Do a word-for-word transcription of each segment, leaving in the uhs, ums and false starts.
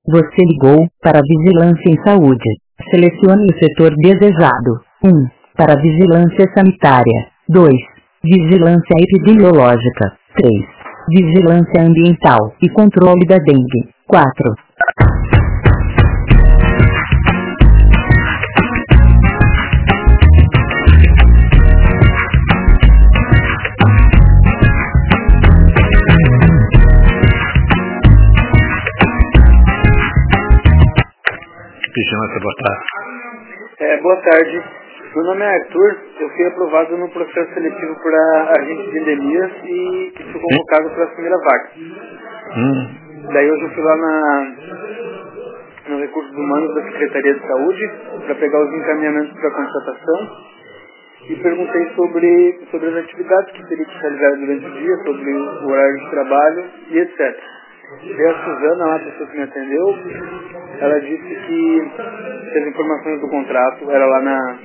Você ligou para Vigilância em Saúde. Selecione o setor desejado. um. Para Vigilância Sanitária. dois. Vigilância Epidemiológica. três. Vigilância Ambiental e Controle da Dengue. quatro. Vigilância, boa tarde. É, boa tarde. Meu nome é Arthur. Eu fui aprovado no processo seletivo para agente de endemias e fui convocado para assumir a vaga. Hum. Daí hoje eu fui lá na, no Recursos Humanos da Secretaria de Saúde para pegar os encaminhamentos para contratação e perguntei sobre, sobre as atividades que teria que realizar durante o dia, sobre o horário de trabalho e etcétera. E a Suzana, lá, a pessoa que me atendeu, ela disse que as informações do contrato era lá na,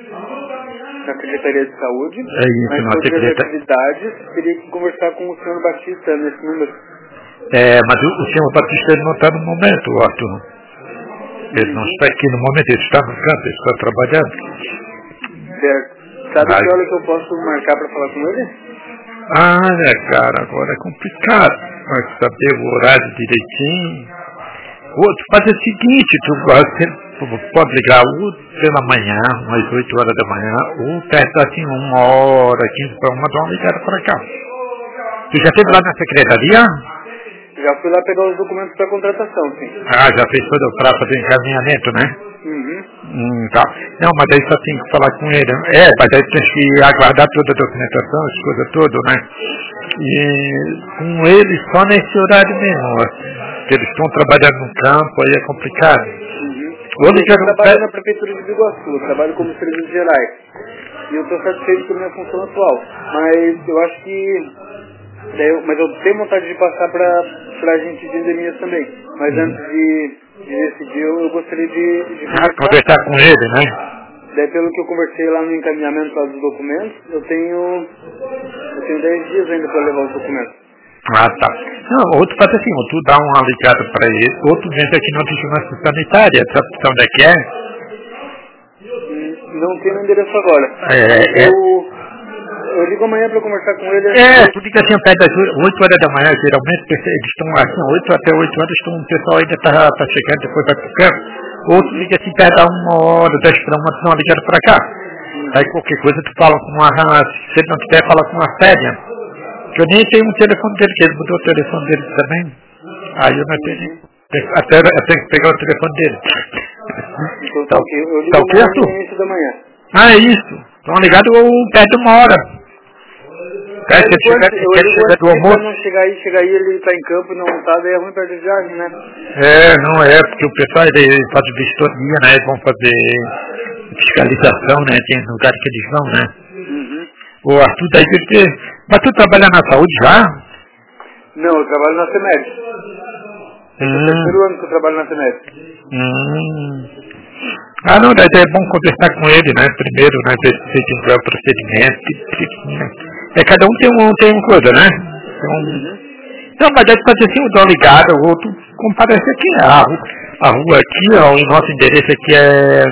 na Secretaria de Saúde, é isso, mas na sobre as secreta... atividades teria que conversar com o senhor Batista nesse número. É, mas o, o senhor Batista ele não está no momento, Arthur. Ele Uhum. não está aqui no momento, ele está no canto, ele está trabalhando. Certo. Sabe Ai. que hora que eu posso marcar para falar com ele? Ah, né, cara, agora é complicado. Mas saber o horário direitinho. Outro, faz o seguinte, tu, você pode ligar ou pela manhã, umas oito horas da manhã, ou perto assim, uma hora, quinze para uma, dá uma ligada para cá. Tu já esteve lá na secretaria? Já fui lá pegar os documentos para contratação, sim. Ah, já fez todo o prazo de encaminhamento, né? Uhum. Hum, tá. Não, mas daí só tem que falar com ele. É, mas daí tem que aguardar toda a documentação, as coisas todas, né? E com ele só nesse horário mesmo, assim, que eles estão trabalhando no campo, aí é complicado. Uhum. Ou Eu ligaram trabalho na Prefeitura de Biguaçu, eu trabalho como serviços gerais. E eu estou satisfeito com a minha função atual. Mas eu acho que... Daí eu, mas eu tenho vontade de passar para a gente de endemias também. Mas Uhum. antes de, de decidir, eu, eu gostaria de, de Ah, conversar com ele, né? Daí pelo que eu conversei lá no encaminhamento lá dos documentos, eu tenho eu tenho dez dias ainda para levar os documentos. Ah, tá. Não, outro faz assim, ou tu dá uma ligada para ele, outro vem aqui na vigilância sanitária, sabe onde é que é? Hum, Não tenho o endereço agora. É, é. Eu, eu ligo amanhã para conversar com ele. É, tu liga assim, perto das oito horas da manhã, geralmente, eles estão assim, oito até oito horas, estão, o pessoal ainda está tá chegando, depois vai pro campo. Outro liga assim, perto da uma hora, dez para uma, tu dá uma ligada para cá. Aí qualquer coisa tu fala com uma, se ele não quiser, fala com uma Fédia. Que eu nem tenho um telefone dele, que ele mudou o telefone dele também. Aí eu não tenho, até eu tenho que pegar o telefone dele. Então Tá, tá ok, eu ligo tá ok, amanhã Arthur? no início da manhã. Ah, é isso. Estão ligados perto de uma hora. É, Quer depois, chegar, eu quer ligo chegar antes do pra almoço? não chegar aí, chegar aí, ele tá em campo e não tá, daí é ruim perder viagem, né? É, não é, porque o pessoal ele faz vistoria, né? Eles vão fazer fiscalização, né? Tem lugares que eles vão, né? Uhum. O Arthur daí deve ter... Mas tu trabalha na saúde já? Não, eu trabalho na CEMED. É o Hum, terceiro ano que eu trabalho na CEMED. hum. Ah, não, daí é bom conversar com ele, né? Primeiro, né? Ver se ele tiver o procedimento. Que, que, né? É, cada um tem, um, tem uma coisa, né? Tem um... Uhum. Não, mas deve fazer assim, um dó ligado, o outro comparece aqui. A, ru- a rua aqui, ó, o nosso endereço aqui é,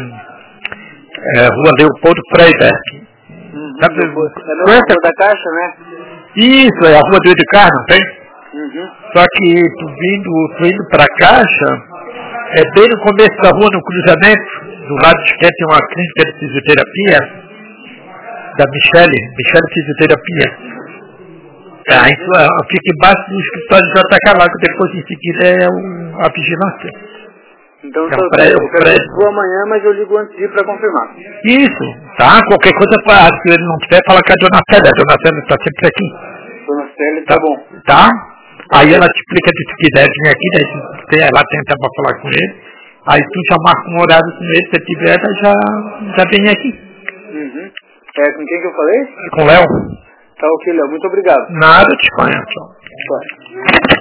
é Rua Leopoldo Freiberg. Uhum. Sabe, Eu vou- É mesmo conhece a a- Rua da Caixa, né? Isso, é a Rua do Edgar, não tem? Uhum. Só que tu vindo, tu indo pra Caixa, é bem no começo da rua, no cruzamento, do lado esquerdo tem uma clínica de fisioterapia, da Michele, Michele Fisioterapia. Ah, isso é, fica embaixo do escritório de J K lá, que depois em seguida é o, a vigilância. Então É tá um ok. prédio, Eu um quero prédio. vou amanhã, mas eu ligo antes de ir pra confirmar. Isso, tá? Qualquer coisa, pra, se ele não quiser, fala com a dona Célia. A dona Célia está sempre aqui. Dona Célia, tá, Tá? bom. Tá? Aí ela te explica se tu quiser vir aqui, daí tu, ela tenta pra falar com ele. Aí tu já marca um horário com ele, se ele tiver, daí já, já vem aqui. Uhum. É, com quem que eu falei? Com o Léo. Tá ok, Léo. Muito obrigado. Nada, te conheço. Tchau.